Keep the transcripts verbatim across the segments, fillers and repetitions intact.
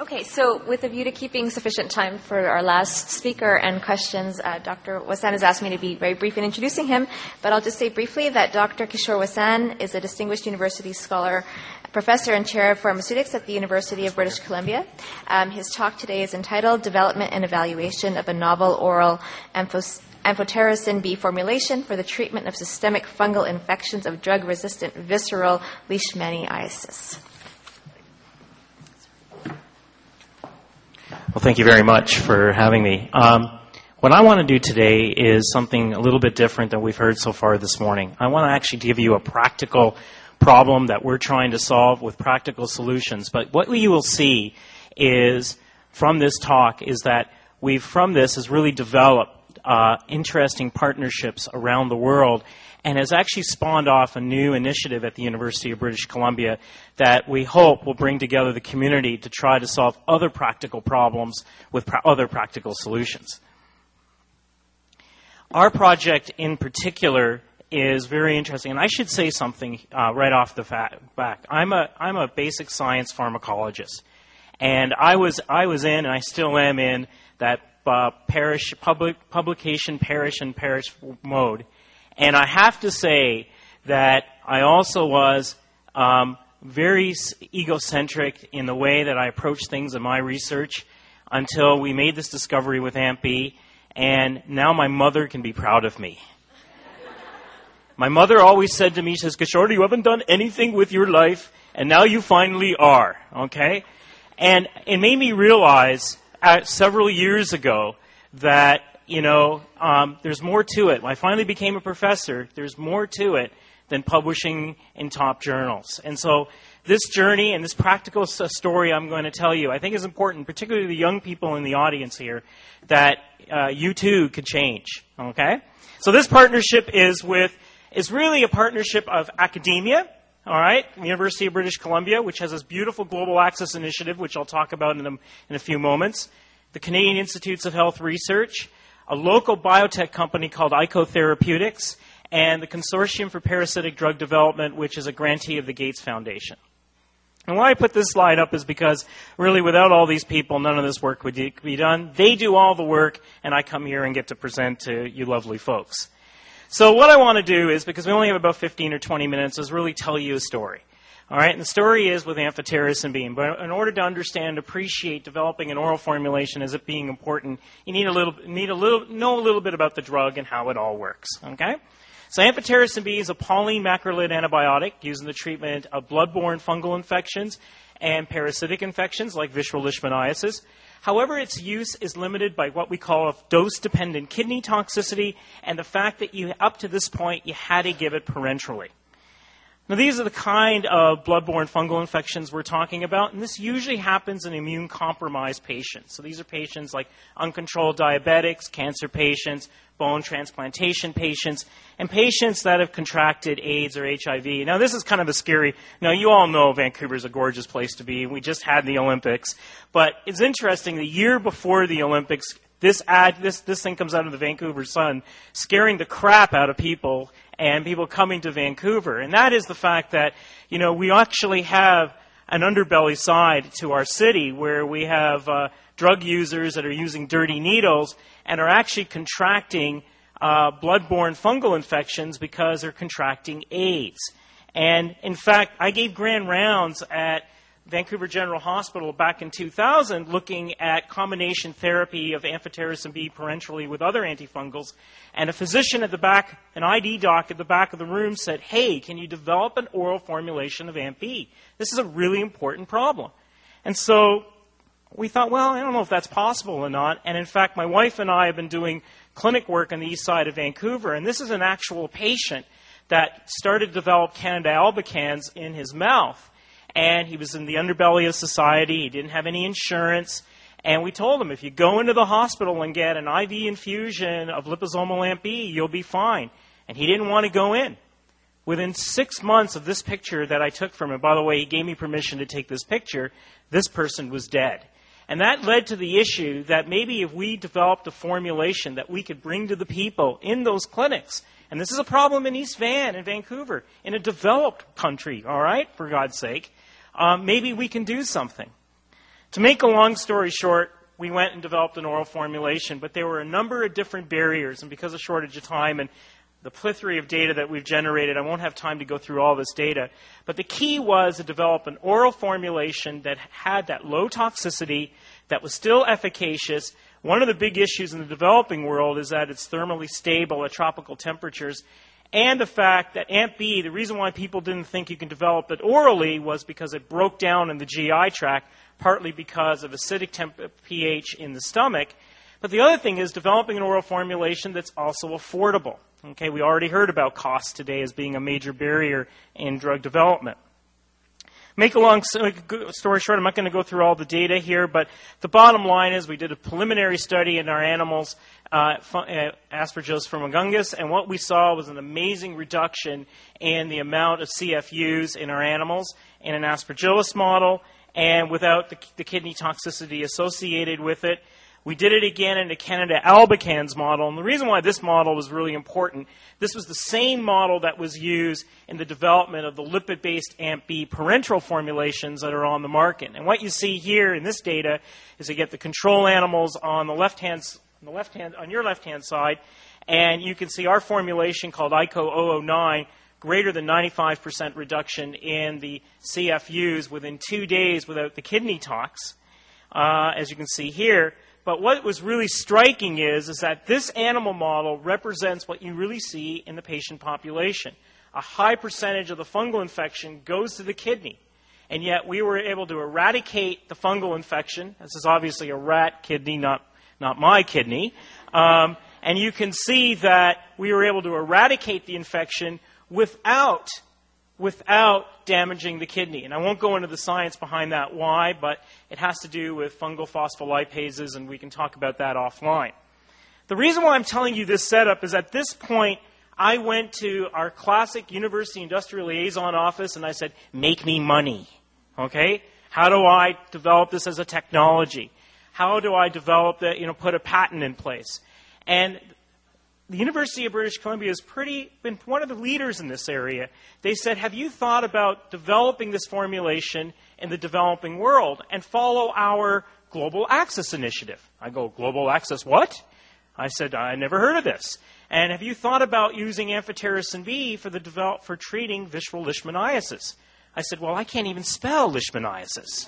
Okay, so with a view to keeping sufficient time for our last speaker and questions, uh, Doctor Wasan has asked me to be very brief in introducing him, but I'll just say briefly that Doctor Kishore Wasan is a distinguished university scholar, professor and chair of pharmaceutics at the University of British Columbia. Um, his talk today is entitled Development and Evaluation of a Novel Oral Amphos- Amphotericin B formulation for the treatment of systemic fungal infections of drug-resistant visceral leishmaniasis. Well, thank you very much for having me. Um, what I want to do today is something a little bit different than we've heard so far this morning. I want to actually give you a practical problem that we're trying to solve with practical solutions. But what you will see is, from this talk, is that we've, from this, has really developed uh, interesting partnerships around the world and has actually spawned off a new initiative at the University of British Columbia that we hope will bring together the community to try to solve other practical problems with pra- other practical solutions. Our project in particular is very interesting, and I should say something uh, right off the fa- back. I'm a I'm a basic science pharmacologist, and I was I was in, and I still am in, that uh, parish public publication parish and parish mode. And I have to say that I also was um, very egocentric in the way that I approached things in my research until we made this discovery with A M P B, and now my mother can be proud of me. My mother always said to me, she says, Kishore, you haven't done anything with your life, and now you finally are, okay? And it made me realize uh, several years ago that You know, um, there's more to it. When I finally became a professor, there's more to it than publishing in top journals. And so this journey and this practical story I'm going to tell you, I think is important, particularly the young people in the audience here, that uh, you too could change, okay? So this partnership is with, is really a partnership of academia, all right, the University of British Columbia, which has this beautiful Global Access Initiative, which I'll talk about in a, in a few moments, the Canadian Institutes of Health Research, a local biotech company called Ico Therapeutics, and the Consortium for Parasitic Drug Development, which is a grantee of the Gates Foundation. And why I put this slide up is because, really, without all these people, none of this work would be done. They do all the work, and I come here and get to present to you lovely folks. So what I want to do is, because we only have about fifteen or twenty minutes, is really tell you a story. All right, and the story is with amphotericin B. But in order to understand and appreciate developing an oral formulation as it being important, you need a little, need a little, know a little bit about the drug and how it all works. Okay, so amphotericin B is a pauline macrolide antibiotic used in the treatment of blood-borne fungal infections and parasitic infections like visceral leishmaniasis. However, its use is limited by what we call a dose-dependent kidney toxicity and the fact that you, up to this point, you had to give it parenterally. Now, these are the kind of blood-borne fungal infections we're talking about, and this usually happens in immune-compromised patients. So these are patients like uncontrolled diabetics, cancer patients, bone transplantation patients, and patients that have contracted AIDS or H I V. Now, this is kind of a scary... Now, you all know Vancouver's a gorgeous place to be. We just had the Olympics. But it's interesting, the year before the Olympics, this ad, this, this thing comes out of the Vancouver Sun, scaring the crap out of people and people coming to Vancouver. And that is the fact that, you know, we actually have an underbelly side to our city where we have uh, drug users that are using dirty needles and are actually contracting uh, blood-borne fungal infections because they're contracting AIDS. And, in fact, I gave grand rounds at Vancouver General Hospital back in two thousand looking at combination therapy of amphotericin B parenterally with other antifungals. And a physician at the back, an I D doc at the back of the room said, hey, can you develop an oral formulation of A M P B? This is a really important problem. And so we thought, well, I don't know if that's possible or not. And in fact, my wife and I have been doing clinic work on the east side of Vancouver. And this is an actual patient that started to develop Candida albicans in his mouth. And he was in the underbelly of society. He didn't have any insurance. And we told him, if you go into the hospital and get an I V infusion of liposomal A M P B, you'll be fine. And he didn't want to go in. Within six months of this picture that I took from him, by the way, he gave me permission to take this picture, this person was dead. And that led to the issue that maybe if we developed a formulation that we could bring to the people in those clinics, and this is a problem in East Van, in Vancouver, in a developed country, all right, for God's sake, Um, maybe we can do something. To make a long story short, we went and developed an oral formulation, but there were a number of different barriers, and because of shortage of time and the plethora of data that we've generated, I won't have time to go through all this data, but the key was to develop an oral formulation that had that low toxicity, that was still efficacious. One of the big issues in the developing world is that it's thermally stable at tropical temperatures, and the fact that A M P B, the reason why people didn't think you can develop it orally was because it broke down in the G I tract, partly because of acidic temp- pH in the stomach. But the other thing is developing an oral formulation that's also affordable. Okay, we already heard about cost today as being a major barrier in drug development. Make a long story short, I'm not going to go through all the data here, but the bottom line is we did a preliminary study in our animals, uh, Aspergillus firmicungus, and what we saw was an amazing reduction in the amount of C F Us in our animals in an Aspergillus model, and without the, the kidney toxicity associated with it. We did it again in the Candida albicans model, and the reason why this model was really important, this was the same model that was used in the development of the lipid-based A M P B parenteral formulations that are on the market. And what you see here in this data is you get the control animals on the left hand, on the left hand, on your left-hand side, and you can see our formulation called I C O zero zero nine, greater than ninety-five percent reduction in the C F Us within two days without the kidney tox, uh, as you can see here. But what was really striking is, is that this animal model represents what you really see in the patient population. A high percentage of the fungal infection goes to the kidney. And yet we were able to eradicate the fungal infection. This is obviously a rat kidney, not, not my kidney. Um, and you can see that we were able to eradicate the infection without without damaging the kidney. And I won't go into the science behind that why, but it has to do with fungal phospholipases, and we can talk about that offline. The reason why I'm telling you this setup is at this point, I went to our classic university industrial liaison office and I said, make me money. Okay? How do I develop this as a technology? How do I develop that, you know, put a patent in place? And the University of British Columbia has pretty been one of the leaders in this area. They said, have you thought about developing this formulation in the developing world and follow our Global Access Initiative? I go, Global Access what? I said, I never heard of this. And have you thought about using amphotericin B for the develop, for treating visceral leishmaniasis? I said, well, I can't even spell leishmaniasis.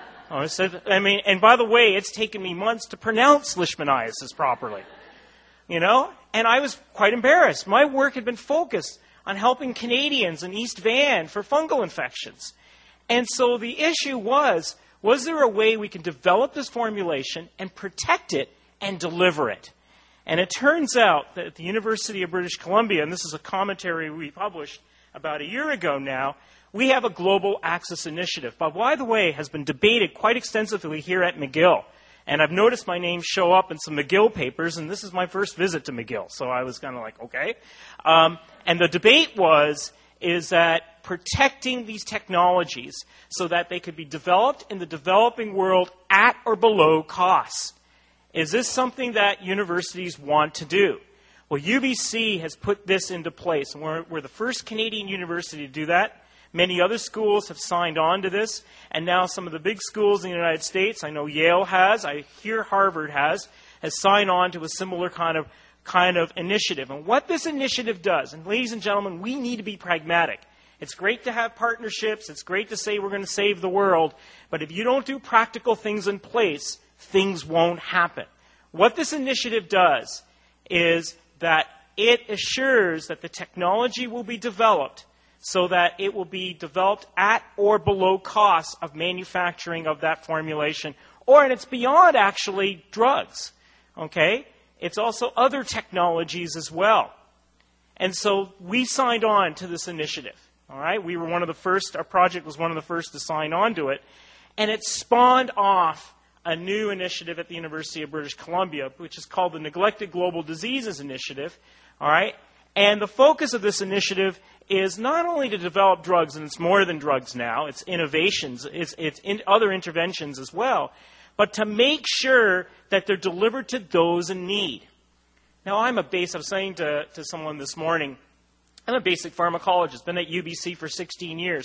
I said, I mean, and by the way, it's taken me months to pronounce leishmaniasis properly. You know? And I was quite embarrassed. My work had been focused on helping Canadians in East Van for fungal infections. And so the issue was, was there a way we can develop this formulation and protect it and deliver it? And it turns out that at the University of British Columbia, and this is a commentary we published about a year ago now, we have a Global Access Initiative. But by the way, has been debated quite extensively here at McGill. And I've noticed my name show up in some McGill papers, and this is my first visit to McGill. So I was kind of like, okay. Um, and the debate was, is that protecting these technologies so that they could be developed in the developing world at or below cost. Is this something that universities want to do? Well, U B C has put this into place, and we're, we're the first Canadian university to do that. Many other schools have signed on to this, and now some of the big schools in the United States, I know Yale has, I hear Harvard has, has signed on to a similar kind of kind of initiative. And what this initiative does, and ladies and gentlemen, we need to be pragmatic. It's great to have partnerships, it's great to say we're going to save the world, but if you don't do practical things in place, things won't happen. What this initiative does is that it assures that the technology will be developed so that it will be developed at or below cost of manufacturing of that formulation. Or, and it's beyond actually drugs, okay? It's also other technologies as well. And so we signed on to this initiative, all right? We were one of the first, our project was one of the first to sign on to it. And it spawned off a new initiative at the University of British Columbia, which is called the Neglected Global Diseases Initiative, all right? And the focus of this initiative is not only to develop drugs, and it's more than drugs now, it's innovations, it's, it's in other interventions as well, but to make sure that they're delivered to those in need. Now, I'm a base, I was saying to, to someone this morning, I'm a basic pharmacologist, been at U B C for sixteen years.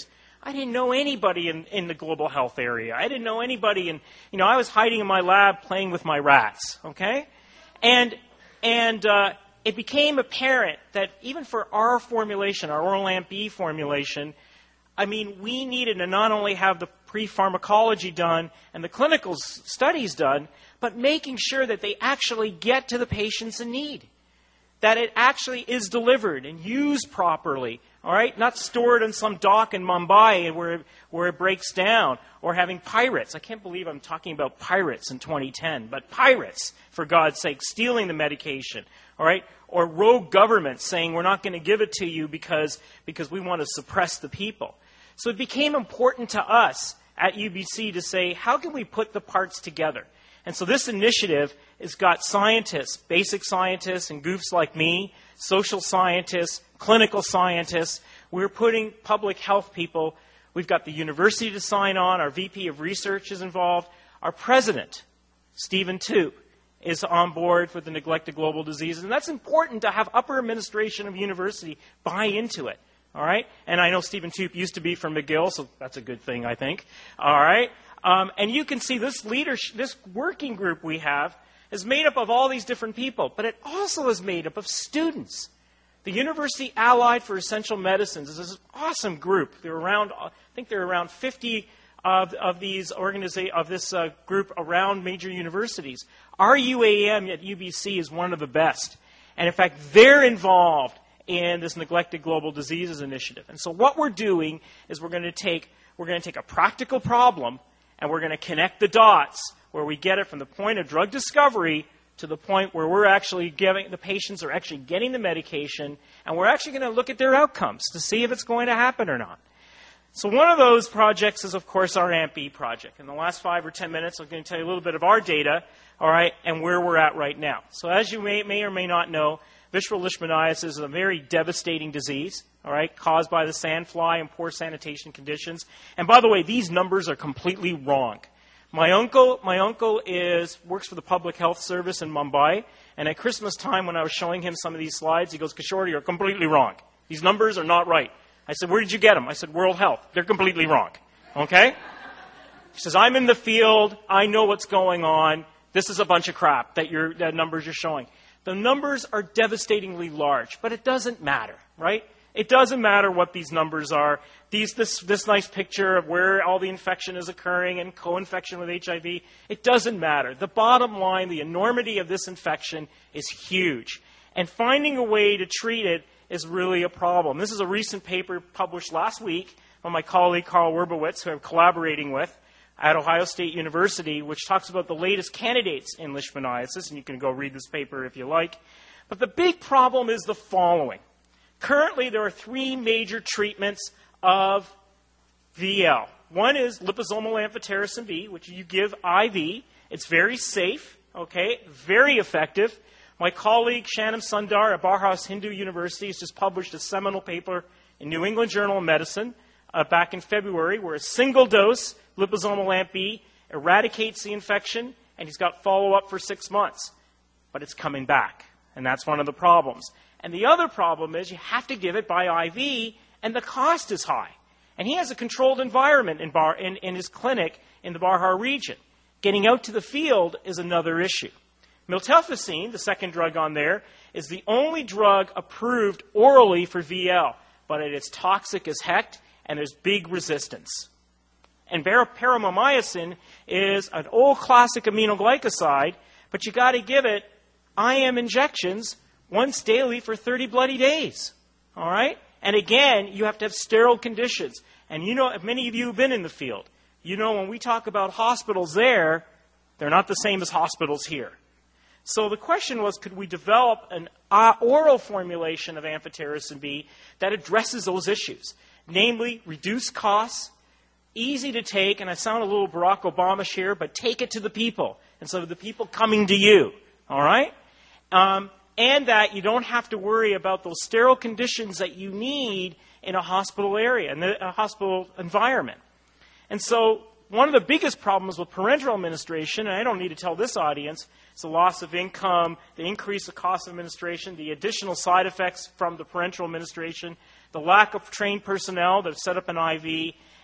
I didn't know anybody in, in the global health area. I didn't know anybody in, you know, I was hiding in my lab playing with my rats, okay? And, and uh, it became apparent that even for our formulation, our oral A M P formulation, I mean, we needed to not only have the pre-pharmacology done and the clinical s- studies done, but making sure that they actually get to the patients in need, that it actually is delivered and used properly, all right? Not stored in some dock in Mumbai where, where it breaks down, or having pirates. I can't believe I'm talking about pirates in twenty ten, but pirates, for God's sake, stealing the medication, all right? Or rogue governments saying we're not going to give it to you because, because we want to suppress the people. So it became important to us at U B C to say, how can we put the parts together? And so this initiative has got scientists, basic scientists and goofs like me, social scientists, clinical scientists. We're putting public health people. We've got the university to sign on. Our V P of research is involved. Our president, Stephen Toop, is on board with the neglected global diseases. And that's important to have upper administration of university buy into it. All right? And I know Stephen Toop used to be from McGill, so that's a good thing, I think. All right? Um, and you can see this leadership, this working group we have is made up of all these different people, but it also is made up of students. The University Allied for Essential Medicines is this awesome group. They're around, I think there are around fifty of, of these organiza- of this uh, group around major universities. Our U A M at U B C is one of the best. And in fact, they're involved in this neglected global diseases initiative. And so what we're doing is we're going to take we're going to take a practical problem and we're going to connect the dots where we get it from the point of drug discovery to the point where we're actually giving the patients are actually getting the medication, and we're actually going to look at their outcomes to see if it's going to happen or not. So one of those projects is, of course, our A M P project. In the last five or ten minutes, I'm going to tell you a little bit of our data, all right, and where we're at right now. So as you may, may or may not know, visceral leishmaniasis is a very devastating disease, all right, caused by the sandfly and poor sanitation conditions. And by the way, these numbers are completely wrong. My uncle, my uncle is works for the Public Health Service in Mumbai, and at Christmas time when I was showing him some of these slides, he goes, Kishore, you're completely wrong. These numbers are not right. I said, where did you get them? I said, World Health. They're completely wrong. Okay? He says, I'm in the field. I know what's going on. This is a bunch of crap that your that numbers you're showing. The numbers are devastatingly large, but it doesn't matter, right? It doesn't matter what these numbers are. These, this, this nice picture of where all the infection is occurring and co-infection with H I V, it doesn't matter. The bottom line, the enormity of this infection is huge. And finding a way to treat it is really a problem. This is a recent paper published last week by my colleague Carl Werbowitz, who I'm collaborating with at Ohio State University, which talks about the latest candidates in leishmaniasis, and you can go read this paper if you like. But the big problem is the following. Currently, there are three major treatments of V L. One is liposomal amphotericin B, which you give I V. It's very safe, okay, very effective. My colleague Shanam Sundar at Barhaus Hindu University has just published a seminal paper in New England Journal of Medicine uh, back in February where a single dose liposomal A M P eradicates the infection, and he's got follow-up for six months. But it's coming back, and that's one of the problems. And the other problem is you have to give it by I V, and the cost is high. And he has a controlled environment in, Bar, in, in his clinic in the Barhar region. Getting out to the field is another issue. Miltefosine, the second drug on there, is the only drug approved orally for V L, but it is toxic as heck, and there's big resistance. And paromomycin is an old classic aminoglycoside, but you got to give it I M injections once daily for thirty bloody days. All right? And again, you have to have sterile conditions. And you know, if many of you have been in the field, you know when we talk about hospitals there, they're not the same as hospitals here. So the question was, could we develop an uh, oral formulation of amphotericin B that addresses those issues? Namely, reduce costs, easy to take, and I sound a little Barack Obama-ish here, but take it to the people instead of the people coming to you. All right? Um, and that you don't have to worry about those sterile conditions that you need in a hospital area, in a hospital environment. And so one of the biggest problems with parenteral administration, and I don't need to tell this audience, is the loss of income, the increase of cost of administration, the additional side effects from the parenteral administration, the lack of trained personnel that have set up an I V,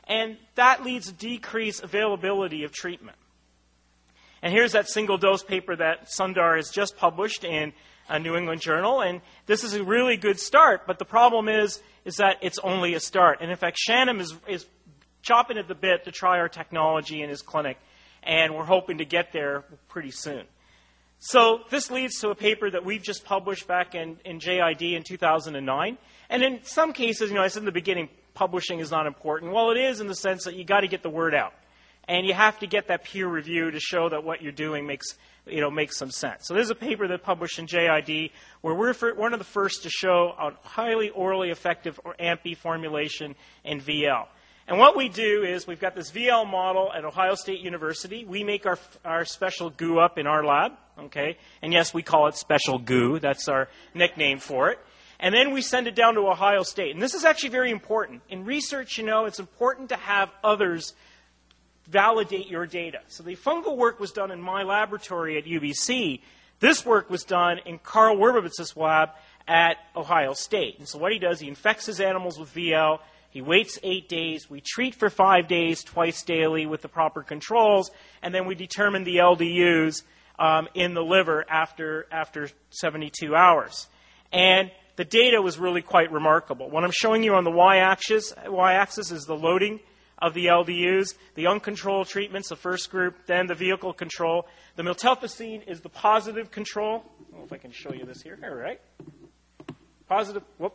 And that leads to decreased availability of treatment. And here's that single-dose paper that Sundar has just published in a New England Journal. And this is a really good start, but the problem is, is that it's only a start. And in fact, Shannon is, is chopping at the bit to try our technology in his clinic, and we're hoping to get there pretty soon. So this leads to a paper that we've just published back in, in J I D in two thousand nine. And in some cases, you know, I said in the beginning, publishing is not important. Well, it is in the sense that you got to get the word out. And you have to get that peer review to show that what you're doing makes, you know, makes some sense. So there's a paper that published in J I D where we're one of the first to show a highly orally effective or A M P I formulation in V L. And what we do is we've got this V L model at Ohio State University. We make our, our special goo up in our lab, okay? And yes, we call it special goo. That's our nickname for it. And then we send it down to Ohio State. And this is actually very important. In research, you know, it's important to have others validate your data. So the fungal work was done in my laboratory at U B C. This work was done in Carl Werbowitz's lab at Ohio State. And so what he does, he infects his animals with V L. He waits eight days. We treat for five days, twice daily with the proper controls. And then we determine the L D Us um, in the liver after, after seventy-two hours. And the data was really quite remarkable. What I'm showing you on the y-axis, y-axis is the loading of the L D Us, the uncontrolled treatments, the first group, then the vehicle control. The miltefosine is the positive control. I don't know if I can show you this here. All right. Positive, whoop.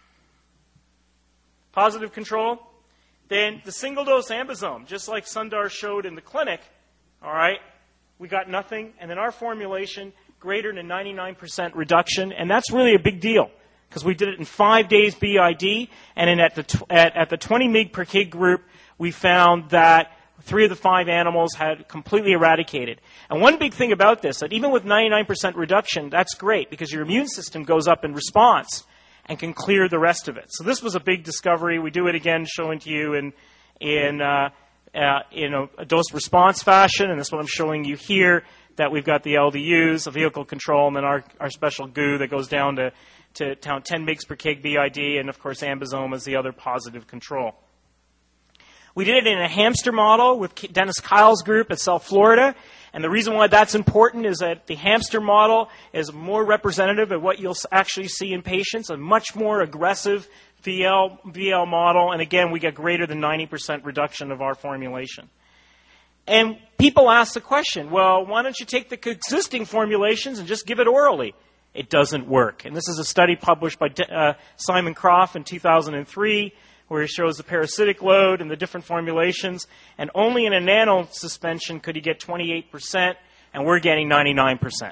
Positive control. Then the single-dose ambisome, just like Sundar showed in the clinic, all right, we got nothing. And then our formulation, greater than ninety-nine percent reduction, and that's really a big deal because we did it in five days B I D, and then at the, at, at the twenty mg per kg group, we found that three of the five animals had completely eradicated. And one big thing about this, that even with ninety-nine percent reduction, that's great because your immune system goes up in response and can clear the rest of it. So this was a big discovery. We do it again, showing to you in, in, uh, uh, in a, a dose-response fashion, and that's what I'm showing you here, that we've got the L D Us, a vehicle control, and then our, our special goo that goes down to, to, to ten mg per kg B I D, and of course ambisome is the other positive control. We did it in a hamster model with Dennis Kyle's group at South Florida. And the reason why that's important is that the hamster model is more representative of what you'll actually see in patients, a much more aggressive V L, V L model. And again, we get greater than ninety percent reduction of our formulation. And people ask the question, well, why don't you take the existing formulations and just give it orally? It doesn't work. And this is a study published by uh, Simon Croft in two thousand three, where he shows the parasitic load and the different formulations. And only in a nano suspension could he get twenty-eight percent, and we're getting ninety-nine percent.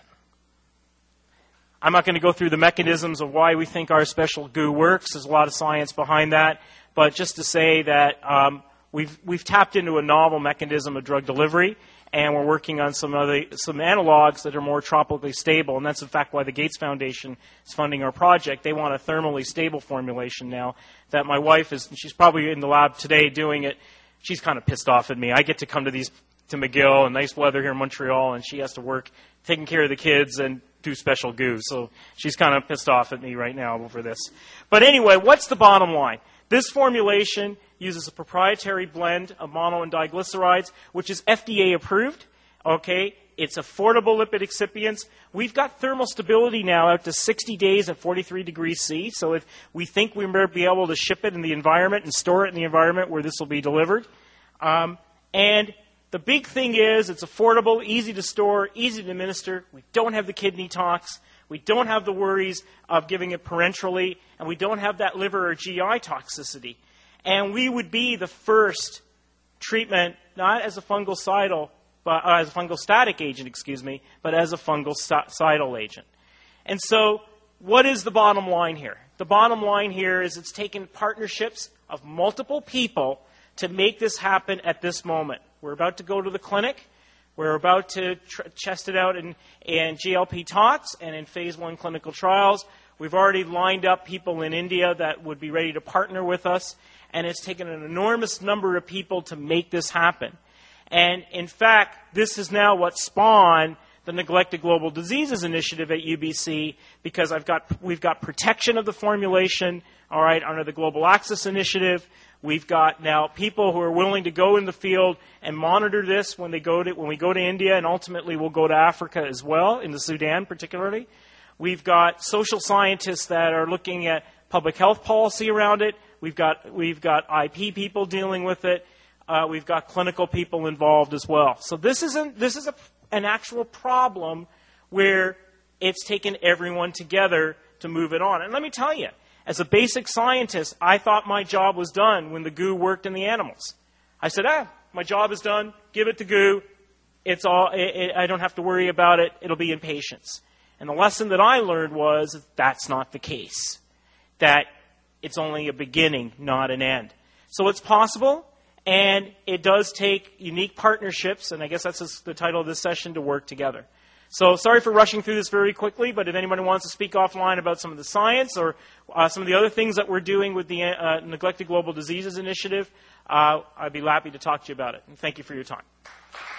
I'm not going to go through the mechanisms of why we think our special goo works. There's a lot of science behind that. But just to say that um, we've, we've tapped into a novel mechanism of drug delivery, and we're working on some other some analogs that are more tropically stable. And that's, in fact, why the Gates Foundation is funding our project. They want a thermally stable formulation now that my wife is, she's probably in the lab today doing it. She's kind of pissed off at me. I get to come to these to McGill and nice weather here in Montreal, and she has to work taking care of the kids and do special goo. So she's kind of pissed off at me right now over this. But anyway, what's the bottom line? This formulation uses a proprietary blend of mono and diglycerides, which is F D A approved. Okay, it's affordable lipid excipients. We've got thermal stability now out to sixty days at forty-three degrees C. So if we think we may be able to ship it in the environment and store it in the environment where this will be delivered. Um, and the big thing is it's affordable, easy to store, easy to administer. We don't have the kidney tox. We don't have the worries of giving it parenterally, and we don't have that liver or G I toxicity. And we would be the first treatment, not as a fungicidal, but uh, as a fungostatic agent, excuse me, but as a fungicidal agent. And so, what is the bottom line here? The bottom line here is it's taken partnerships of multiple people to make this happen at this moment. We're about to go to the clinic. We're about to tr- test it out in, in G L P tox and in phase one clinical trials. We've already lined up people in India that would be ready to partner with us. And it's taken an enormous number of people to make this happen. And in fact, this is now what spawned the Neglected Global Diseases Initiative at U B C, because I've got, we've got protection of the formulation, all right, under the Global Access Initiative. We've got now people who are willing to go in the field and monitor this when they go to when we go to India, and ultimately we'll go to Africa as well, in the Sudan particularly. We've got social scientists that are looking at public health policy around it. We've got we've got I P people dealing with it. Uh, we've got clinical people involved as well. So this isn't this is a, an actual problem where it's taken everyone together to move it on. And let me tell you, as a basic scientist, I thought my job was done when the goo worked in the animals. I said, ah, my job is done. Give it to goo. It's all. It, it, I don't have to worry about it. It'll be in patients. And the lesson that I learned was that that's not the case. That it's only a beginning, not an end. So it's possible, and it does take unique partnerships, and I guess that's the title of this session, to work together. So sorry for rushing through this very quickly, but if anybody wants to speak offline about some of the science or uh, some of the other things that we're doing with the uh, Neglected Global Diseases Initiative, uh, I'd be happy to talk to you about it. And thank you for your time.